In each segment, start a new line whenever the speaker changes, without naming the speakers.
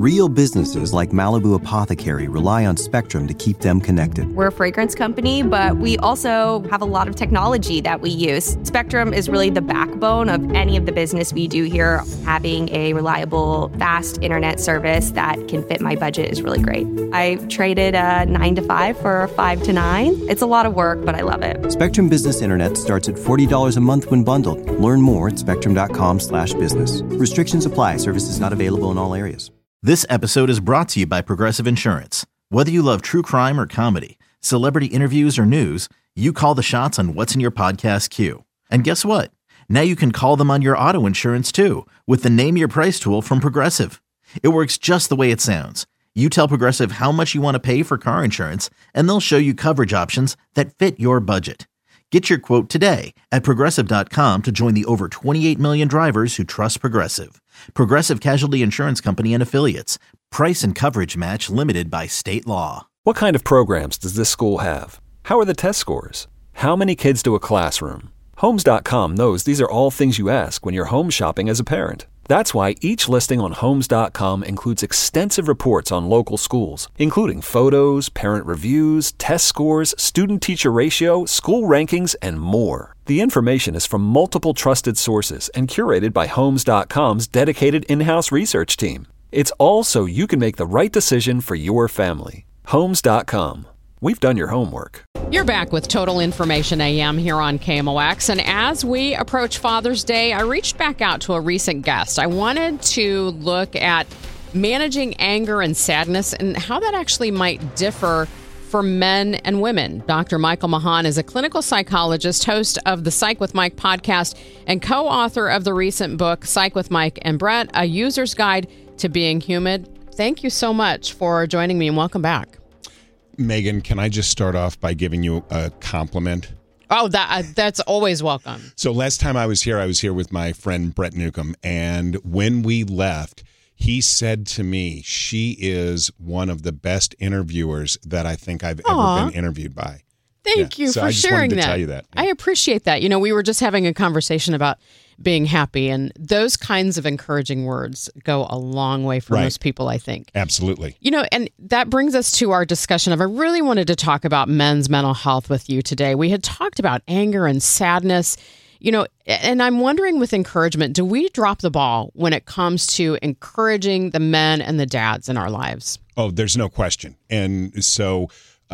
Real businesses like Malibu Apothecary rely on Spectrum to keep them connected.
We're a fragrance company, but we also have a lot of technology that we use. Spectrum is really the backbone of any of the business we do here. Having a reliable, fast internet service that can fit my budget is really great. I traded a 9 to 5 for a 5 to 9. It's a lot of work, but I love it.
Spectrum Business Internet starts at $40 a month when bundled. Learn more at spectrum.com/business. Restrictions apply. Services not available in all areas.
This episode is brought to you by Progressive Insurance. Whether you love true crime or comedy, celebrity interviews or news, you call the shots on what's in your podcast queue. And guess what? Now you can call them on your auto insurance too with the Name Your Price tool from Progressive. It works just the way it sounds. You tell Progressive how much you want to pay for car insurance, and they'll show you coverage options that fit your budget. Get your quote today at Progressive.com to join the over 28 million drivers who trust Progressive. Progressive Casualty Insurance Company and Affiliates. Price and coverage match limited by state law.
What kind of programs does this school have? How are the test scores? How many kids to a classroom? Homes.com knows these are all things you ask when you're home shopping as a parent. That's why each listing on Homes.com includes extensive reports on local schools, including photos, parent reviews, test scores, student-teacher ratio, school rankings, and more. The information is from multiple trusted sources and curated by Homes.com's dedicated in-house research team. It's all so you can make the right decision for your family. Homes.com. We've done your homework.
You're back with Total Information AM here on KMOX. And as we approach Father's Day, I reached back out to a recent guest. I wanted to look at managing anger and sadness and how that actually might differ for men and women. Dr. Michael Mahan is a clinical psychologist, host of the Psych with Mike podcast, and co-author of the recent book, Psych with Mike and Brett, A User's Guide to Being Human. Thank you so much for joining me and welcome back.
Megan, can I just start off by giving you a compliment?
Oh, that's always welcome.
So last time I was here with my friend Brett Newcomb, and when we left, he said to me, she is one of the best interviewers that I think I've ever been interviewed by.
Thank you for sharing that.
Tell you that.
I appreciate that. You know, we were just having a conversation about being happy, and those kinds of encouraging words go a long way for most people, I think.
Absolutely.
You know, and that brings us to our discussion of, I really wanted to talk about men's mental health with you today. We had talked about anger and sadness, you know, and I'm wondering with encouragement, do we drop the ball when it comes to encouraging the men and the dads in our lives?
Oh, there's no question. And so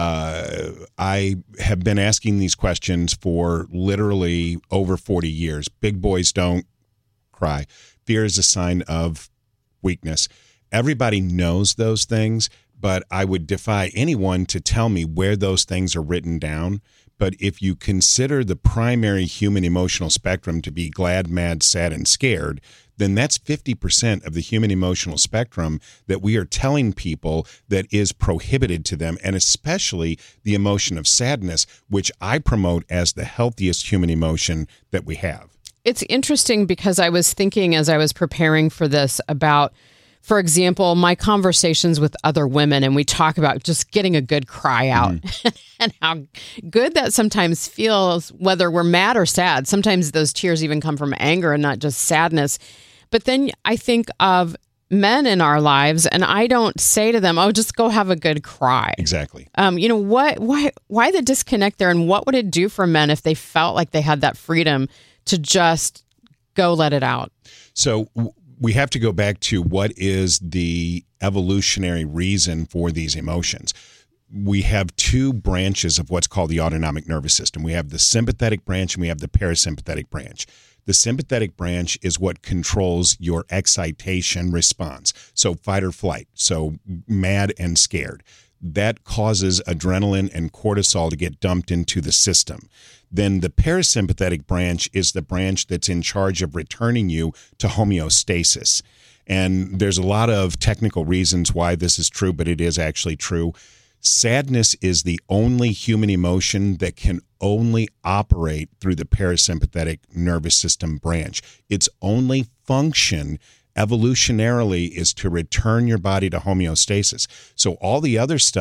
I have been asking these questions for literally over 40 years. Big boys don't cry. Fear is a sign of weakness. Everybody knows those things, but I would defy anyone to tell me where those things are written down. But if you consider the primary human emotional spectrum to be glad, mad, sad, and scared, then that's 50% of the human emotional spectrum that we are telling people that is prohibited to them, and especially the emotion of sadness, which I promote as the healthiest human emotion that we have.
It's interesting because I was thinking as I was preparing for this about, for example, my conversations with other women, and we talk about just getting a good cry out and how good that sometimes feels, whether we're mad or sad. Sometimes those tears even come from anger and not just sadness. But then I think of men in our lives, and I don't say to them, oh, just go have a good cry.
Exactly.
You know, why the disconnect there, and what would it do for men if they felt like they had that freedom to just go let it out?
So we have to go back to what is the evolutionary reason for these emotions. We have two branches of what's called the autonomic nervous system. We have the sympathetic branch and we have the parasympathetic branch. The sympathetic branch is what controls your excitation response. So fight or flight, so mad and scared. That causes adrenaline and cortisol to get dumped into the system. Then the parasympathetic branch is the branch that's in charge of returning you to homeostasis. And there's a lot of technical reasons why this is true, but it is actually true. Sadness is the only human emotion that can only operate through the parasympathetic nervous system branch. Its only function evolutionarily is to return your body to homeostasis. So all the other stuff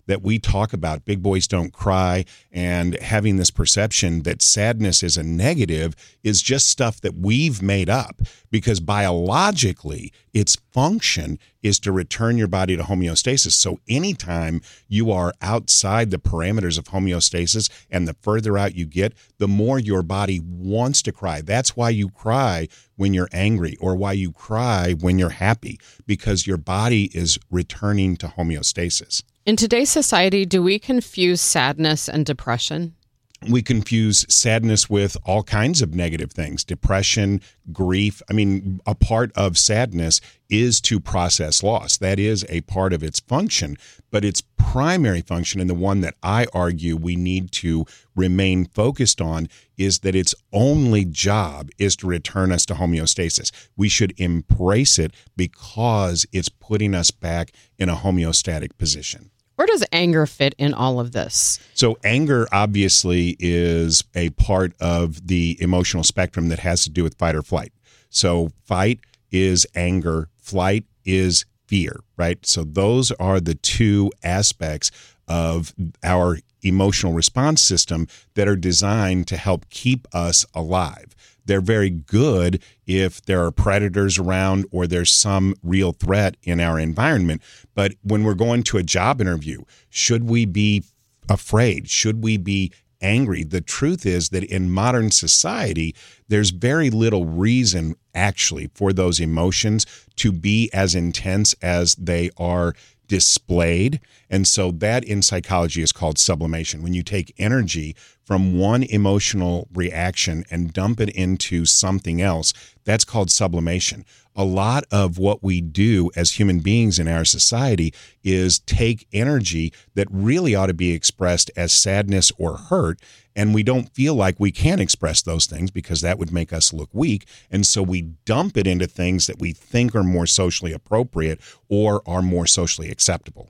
that we talk about, big boys don't cry, and having this perception that sadness is a negative is just stuff that we've made up, because biologically its function is to return your body to homeostasis. So anytime you are outside the parameters of homeostasis, and the further out you get, the more your body wants to cry. That's why you cry when you're angry, or why you cry when you're happy, because your body is returning to homeostasis.
In today's society, do we confuse sadness and depression?
We confuse sadness with all kinds of negative things, depression, grief. I mean, a part of sadness is to process loss. That is a part of its function, but its primary function, and the one that I argue we need to remain focused on, is that its only job is to return us to homeostasis. We should embrace it because it's putting us back in a homeostatic position.
Where does anger fit in all of this?
So anger obviously is a part of the emotional spectrum that has to do with fight or flight. So fight is anger, flight is fear, right? So those are the two aspects of our emotional response system that are designed to help keep us alive. They're very good if there are predators around or there's some real threat in our environment. But when we're going to a job interview, should we be afraid? Should we be angry? The truth is that in modern society, there's very little reason actually for those emotions to be as intense as they are displayed. And so that in psychology is called sublimation. When you take energy from one emotional reaction and dump it into something else, that's called sublimation. A lot of what we do as human beings in our society is take energy that really ought to be expressed as sadness or hurt, and we don't feel like we can express those things because that would make us look weak, and so we dump it into things that we think are more socially appropriate or are more socially acceptable.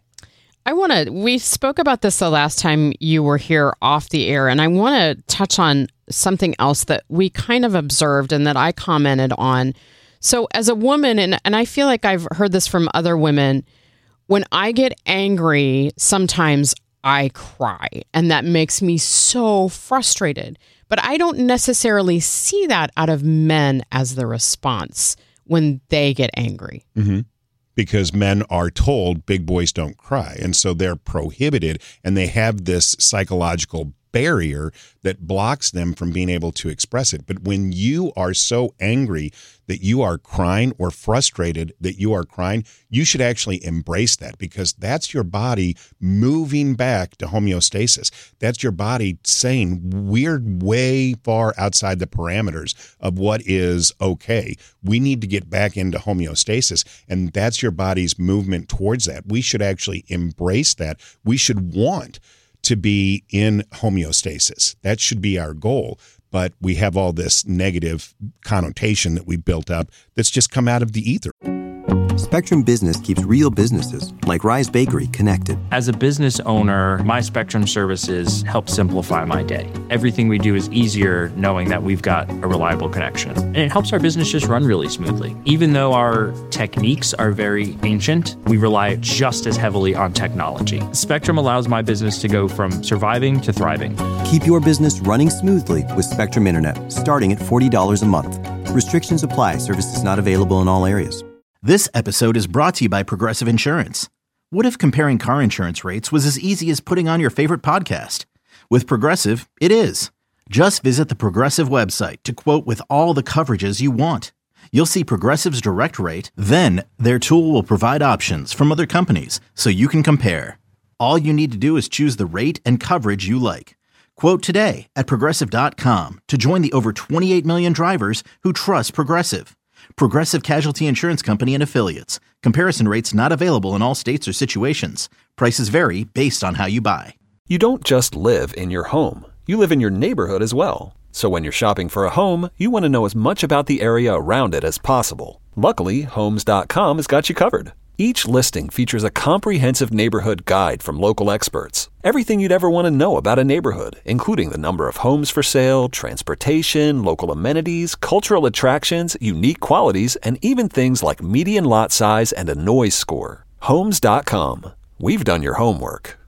We spoke about this the last time you were here off the air, and I want to touch on something else that we kind of observed and that I commented on. So as a woman, and I feel like I've heard this from other women, when I get angry, sometimes I cry, and that makes me so frustrated. But I don't necessarily see that out of men as the response when they get angry.
Mm-hmm. Because men are told big boys don't cry. And so they're prohibited, and they have this psychological barrier that blocks them from being able to express it. But when you are so angry that you are crying, or frustrated that you are crying, you should actually embrace that, because that's your body moving back to homeostasis. That's your body saying we're way far outside the parameters of what is okay. We need to get back into homeostasis, and that's your body's movement towards that. We should actually embrace that. We should want to be in homeostasis. That should be our goal. But we have all this negative connotation that we built up that's just come out of the ether.
Spectrum Business keeps real businesses, like Rise Bakery, connected.
As a business owner, my Spectrum services help simplify my day. Everything we do is easier knowing that we've got a reliable connection. And it helps our business just run really smoothly. Even though our techniques are very ancient, we rely just as heavily on technology. Spectrum allows my business to go from surviving to thriving.
Keep your business running smoothly with Spectrum Internet, starting at $40 a month. Restrictions apply. Services not available in all areas.
This episode is brought to you by Progressive Insurance. What if comparing car insurance rates was as easy as putting on your favorite podcast? With Progressive, it is. Just visit the Progressive website to quote with all the coverages you want. You'll see Progressive's direct rate, then their tool will provide options from other companies so you can compare. All you need to do is choose the rate and coverage you like. Quote today at Progressive.com to join the over 28 million drivers who trust Progressive. Progressive Casualty Insurance Company and Affiliates. Comparison rates not available in all states or situations. Prices vary based on how you buy.
You don't just live in your home. You live in your neighborhood as well. So when you're shopping for a home, you want to know as much about the area around it as possible. Luckily, Homes.com has got you covered. Each listing features a comprehensive neighborhood guide from local experts. Everything you'd ever want to know about a neighborhood, including the number of homes for sale, transportation, local amenities, cultural attractions, unique qualities, and even things like median lot size and a noise score. Homes.com. We've done your homework.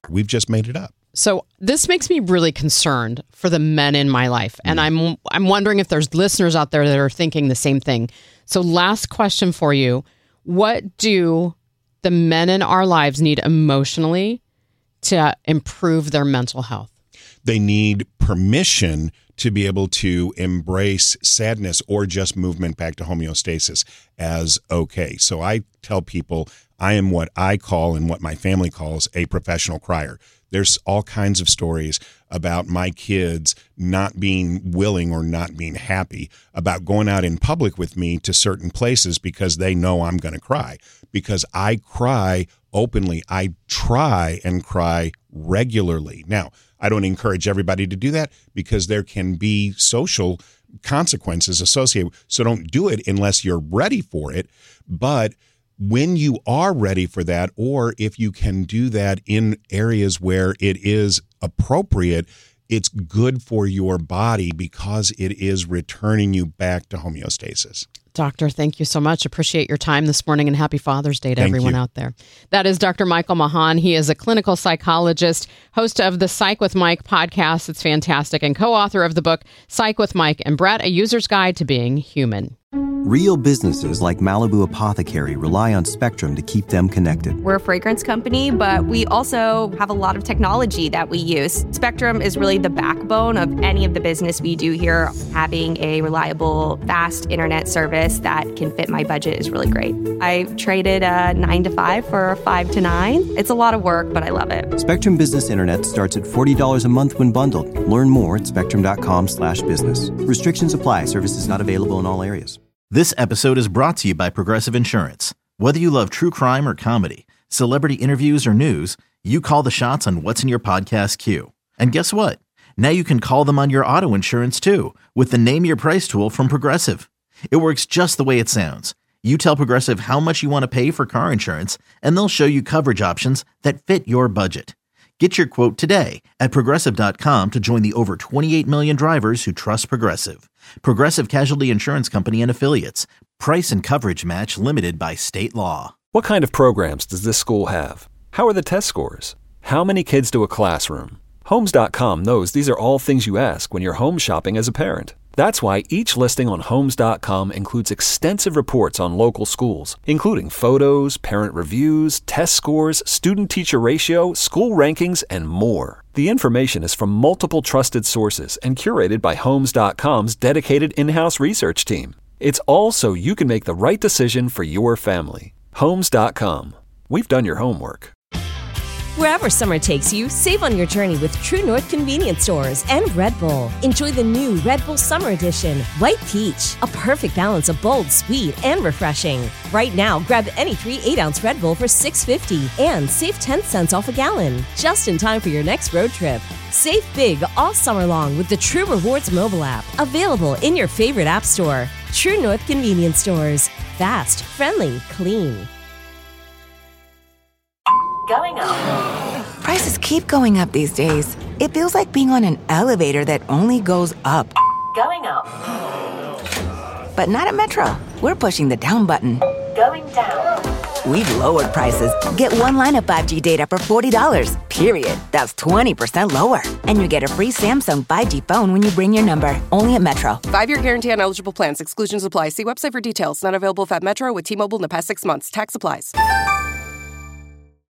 We've just made it up.
So this makes me really concerned for the men in my life. And I'm wondering if there's listeners out there that are thinking the same thing. So last question for you. What do the men in our lives need emotionally to improve their mental health?
They need permission to be able to embrace sadness or just movement back to homeostasis as okay. So I tell people I am what I call and what my family calls a professional crier. There's all kinds of stories about my kids not being willing or not being happy about going out in public with me to certain places because they know I'm going to cry. Because I cry openly. I try and cry regularly. Now, I don't encourage everybody to do that because there can be social consequences associated. So don't do it unless you're ready for it. But when you are ready for that, or if you can do that in areas where it is appropriate, it's good for your body because it is returning you back to homeostasis.
Doctor, thank you so much. Appreciate your time this morning, and happy Father's Day to everyone out there. That is Dr. Michael Mahan. He is a clinical psychologist, host of the Psych with Mike podcast. It's fantastic. And co-author of the book, Psych with Mike and Brett, A User's Guide to Being Human.
Real businesses like Malibu Apothecary rely on Spectrum to keep them connected.
We're a fragrance company, but we also have a lot of technology that we use. Spectrum is really the backbone of any of the business we do here. Having a reliable, fast internet service that can fit my budget is really great. I traded a 9 to 5 for a 5 to 9. It's a lot of work, but I love it.
Spectrum Business Internet starts at $40 a month when bundled. Learn more at spectrum.com/business. Restrictions apply. Services not available in all areas.
This episode is brought to you by Progressive Insurance. Whether you love true crime or comedy, celebrity interviews or news, you call the shots on what's in your podcast queue. And guess what? Now you can call them on your auto insurance too with the Name Your Price tool from Progressive. It works just the way it sounds. You tell Progressive how much you want to pay for car insurance, and they'll show you coverage options that fit your budget. Get your quote today at Progressive.com to join the over 28 million drivers who trust Progressive. Progressive Casualty Insurance Company and Affiliates. Price and coverage match limited by state law.
What kind of programs does this school have? How are the test scores? How many kids do a classroom? Homes.com knows these are all things you ask when you're home shopping as a parent. That's why each listing on Homes.com includes extensive reports on local schools, including photos, parent reviews, test scores, student-teacher ratio, school rankings, and more. The information is from multiple trusted sources and curated by Homes.com's dedicated in-house research team. It's all so you can make the right decision for your family. Homes.com. We've done your homework.
Wherever summer takes you, save on your journey with True North Convenience Stores and Red Bull. Enjoy the new Red Bull Summer Edition, White Peach, a perfect balance of bold, sweet, and refreshing. Right now, grab any 3 8-ounce Red Bull for $6.50 and save 10 cents off a gallon, just in time for your next road trip. Save big all summer long with the True Rewards mobile app, available in your favorite app store. True North Convenience Stores. Fast, friendly, clean.
Going up. Prices keep going up these days. It feels like being on an elevator that only goes up. Going up. But not at Metro. We're pushing the down button. Going down. We've lowered prices. Get one line of 5G data for $40, period. That's 20% lower. And you get a free Samsung 5G phone when you bring your number. Only at Metro.
5-year guarantee on eligible plans. Exclusions apply. See website for details. Not available at Metro with T-Mobile in the past 6 months. Tax applies.